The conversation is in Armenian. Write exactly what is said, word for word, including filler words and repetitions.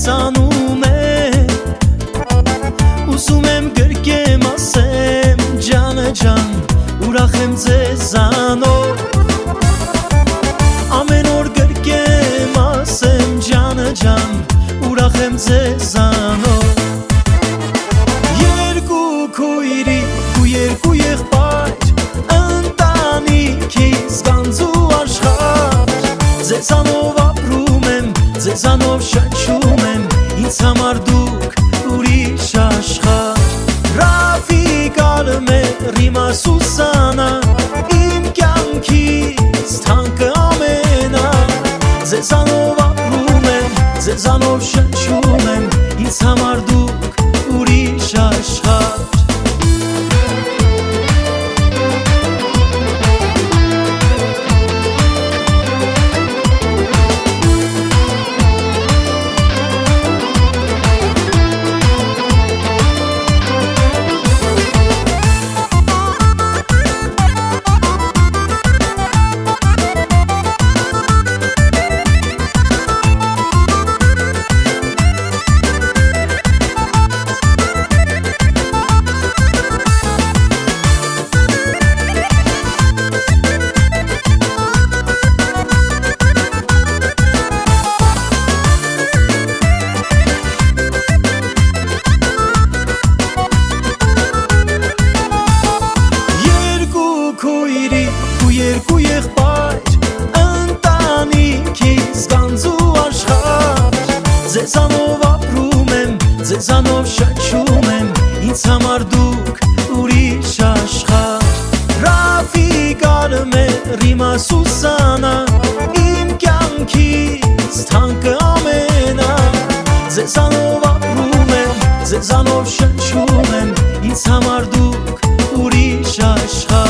մեծանում է Ուզում եմ գրկեմ ասեմ ջանը ջան ուրախ եմ ձեզանով Ամեն օր գրկեմ ասեմ ջանը ջան ուրախ եմ ձեզանով Երկու քույրիկ ու երկու եղբայր ընտանիքից գանձու աշխարհ Ձեզանով ապրում եմ, ձեզանով շնչում եմ Ինձ համար դուք ուրիշ աշխարհ Ռաֆիկ Ալմեր իմա Սուսանա Իմ կյանքից թանկը ամենա Ձեզանով ապրում եմ, ձեզանով շնչում եմ Ինձ համար դուք ուրիշ աշխարհ Երկու եղբայր ընտանիքից գանձու աշխարհ Ձեզանով ապրում եմ, ձեզանով շնչում եմ Ինձ համար դուք ուրիշ աշխարհ Ռաֆիկ Ալմեր իմա Սուսանա Իմ կյանքից թանկը ամենա Ձեզանով ապրում եմ, ձեզանով շնչում եմ Ինձ համար դուք ուրիշ աշխարհ